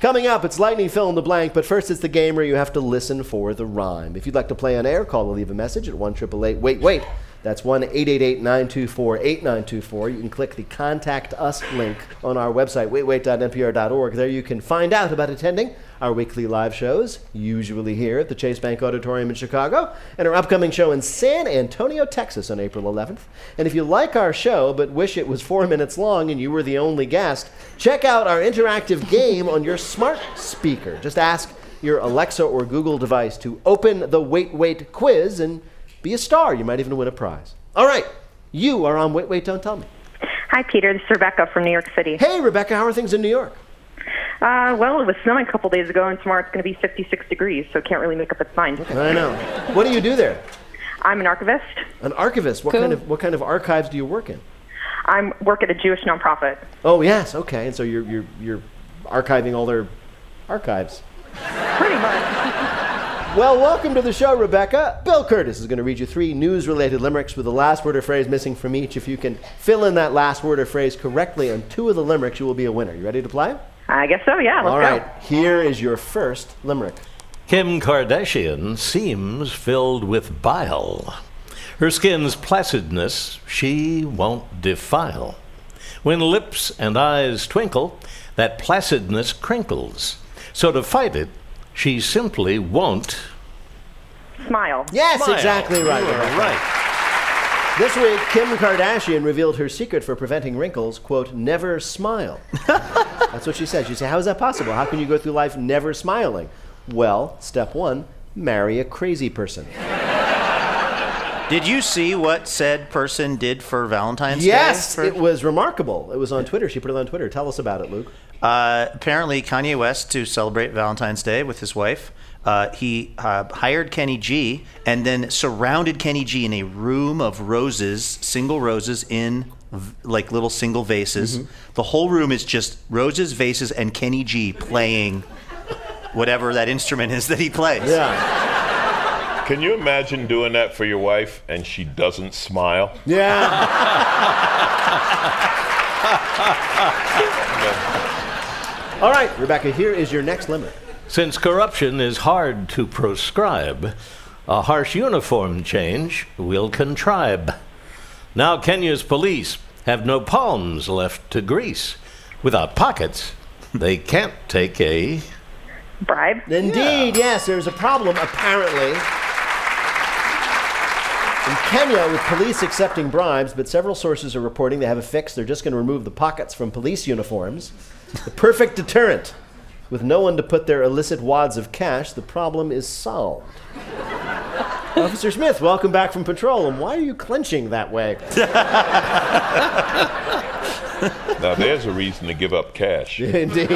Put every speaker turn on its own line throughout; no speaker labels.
Coming up, it's lightning fill in the blank, but first it's the game where you have to listen for the rhyme. If you'd like to play on air, call or leave a message at 1-888-WAIT-WAIT. That's 1-888-924-8924. You can click the Contact Us link on our website, waitwait.npr.org. There you can find out about attending our weekly live shows, usually here at the Chase Bank Auditorium in Chicago, and our upcoming show in San Antonio, Texas on April 11th. And if you like our show but wish it was 4 minutes long and you were the only guest, check out our interactive game on your smart speaker. Just ask your Alexa or Google device to open the Wait Wait quiz and be a star. You might even win a prize. All right, you are on Wait Wait, Don't Tell Me.
Hi, Peter. This is Rebecca from New York City.
Hey, Rebecca. How are things in New York?
Well, it was snowing a couple days ago, and tomorrow it's going to be 56 degrees, so can't really make up its mind.
I know. What do you do there?
I'm an archivist.
An archivist. What kind of archives do you work in?
I work at a Jewish nonprofit.
Oh, yes. Okay. And so you're archiving all their archives.
Pretty much.
Well, welcome to the show, Rebecca. Bill Curtis is going to read you 3 news-related limericks with the last word or phrase missing from each. If you can fill in that last word or phrase correctly on 2 of the limericks, you will be a winner. You ready to play?
I guess so, yeah. Let's
All right.
go.
Here is your first limerick.
Kim Kardashian seems filled with bile. Her skin's placidness she won't defile. When lips and eyes twinkle, that placidness crinkles. So to fight it, she simply won't
Smile.
Yes,
smile.
exactly right.
You are right.
This week, Kim Kardashian revealed her secret for preventing wrinkles, quote, never smile. That's what she said. She said, how is that possible? How can you go through life never smiling? Well, step 1, marry a crazy person.
Did you see what said person did for Valentine's Day?
Yes, it was remarkable. It was on Twitter. She put it on Twitter. Tell us about it, Luke.
Apparently, Kanye West, to celebrate Valentine's Day with his wife, he hired Kenny G and then surrounded Kenny G in a room of roses, single roses in like little single vases. Mm-hmm. The whole room is just roses, vases, and Kenny G playing whatever that instrument is that he plays.
Yeah.
Can you imagine doing that for your wife and she doesn't smile?
Yeah. All right, Rebecca, here is your next limerick.
Since corruption is hard to proscribe, a harsh uniform change we'll contrive. Now Kenya's police have no palms left to grease. Without pockets, they can't take a
Bribe.
Indeed, yes, there's a problem, apparently, in Kenya with police accepting bribes, but several sources are reporting they have a fix. They're just going to remove the pockets from police uniforms. The perfect deterrent. With no one to put their illicit wads of cash, the problem is solved. Officer Smith, welcome back from patrol. And why are you clenching that way?
Now there's a reason to give up cash.
Indeed.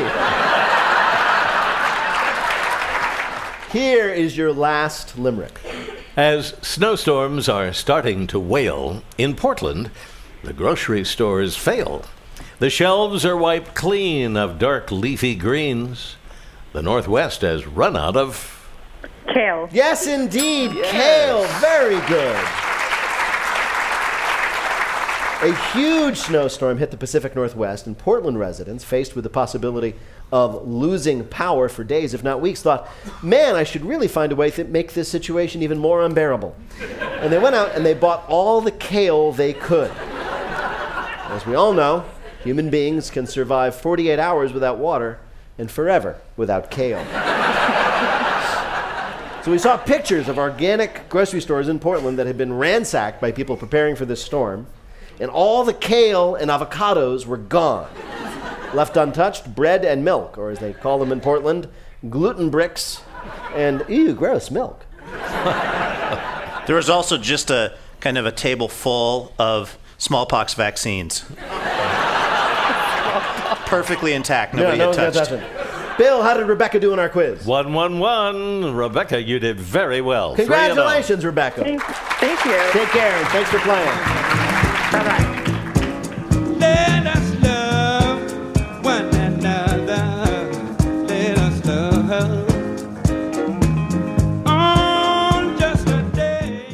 Here is your last limerick.
As snowstorms are starting to wail, in Portland, the grocery stores fail. The shelves are wiped clean of dark leafy greens. The Northwest has run out of
Kale.
Yes, indeed. Yes. Kale. Very good. A huge snowstorm hit the Pacific Northwest, and Portland residents, faced with the possibility of losing power for days, if not weeks, thought, man, I should really find a way to make this situation even more unbearable. And they went out and they bought all the kale they could. As we all know, human beings can survive 48 hours without water and forever without kale. So we saw pictures of organic grocery stores in Portland that had been ransacked by people preparing for this storm, and all the kale and avocados were gone. Left untouched, bread and milk, or as they call them in Portland, gluten bricks and, ew, gross, milk.
There was also just a kind of a table full of smallpox vaccines. Perfectly intact. Nobody had touched.
Bill, how did Rebecca do in our quiz?
1-1-1. Rebecca, you did very well.
Congratulations, Rebecca.
Thank you.
Take care, and thanks for playing.
Bye-bye.